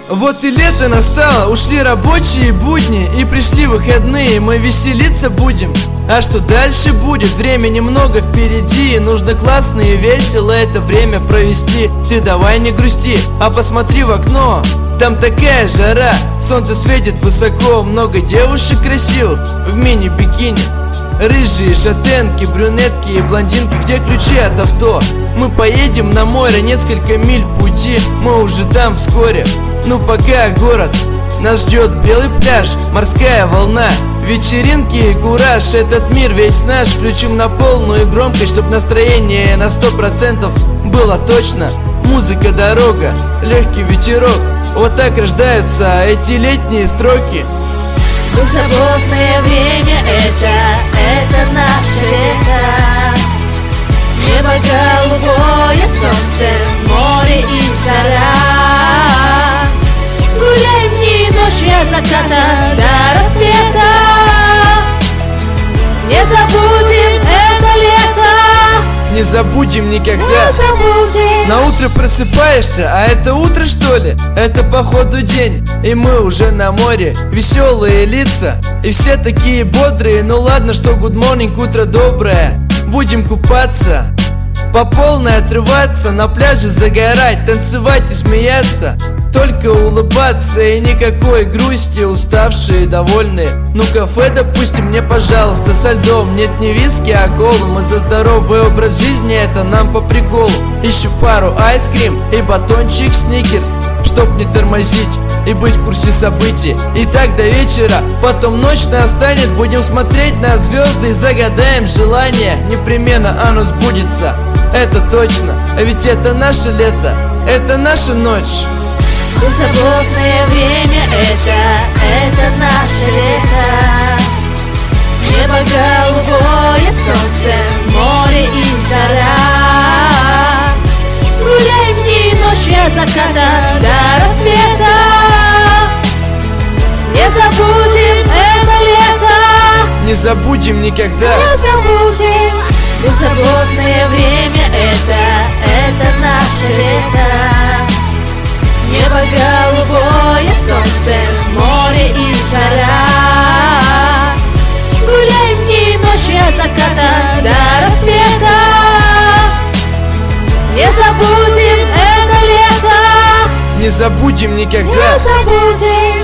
Вот и лето настало, ушли рабочие будни и пришли выходные, мы веселиться будем. А что дальше будет? Времени много впереди, нужно классно и весело это время провести. Ты давай не грусти, а посмотри в окно, там такая жара, солнце светит высоко, много девушек красивых в мини-бикини. Рыжие, шатенки, брюнетки и блондинки, где ключи от авто? Мы поедем на море, несколько миль пути, мы уже там вскоре. Ну пока город, нас ждет белый пляж, морская волна, вечеринки и кураж. Этот мир весь наш, включим на полную громкость, чтоб настроение на 100% было точно. Музыка, дорога, легкий ветерок, вот так рождаются эти летние строки. Беззаботное время это наше лето. Небо голубое, солнце, море и жара. Гуляем дни и ночи от заката до рассвета. Не забудем это лето. Не забудем никогда. Не забудем. На утро просыпаешься, а это утро что ли? Это походу день, и мы уже на море. Веселые лица, и все такие бодрые. Ну ладно, что good morning, утро доброе. Будем купаться, по полной отрываться, на пляже загорать, танцевать и смеяться. Только улыбаться и никакой грусти, уставшие, довольные. Ну кафе, допустим, мне пожалуйста, со льдом. Нет ни виски, а колу. Мы за здоровый образ жизни, это нам по приколу. Ищу пару айскрим и батончик сникерс, чтоб не тормозить и быть в курсе событий. И так до вечера, потом ночь настанет, будем смотреть на звезды и загадаем желание. Непременно оно сбудется, это точно. А ведь это наше лето, это наша ночь. Беззаботное время это наше лето. Небо голубое, солнце, море и жара. Гуляем дни и ночи от заката до рассвета. Не забудем это лето. Не забудем никогда. Не забудем. Беззаботное время это наше лето. Небо голубое, солнце, море и жара. Гуляем дни и ночи от заката до рассвета. Не забудем это лето. Не забудем никогда. Не забудем.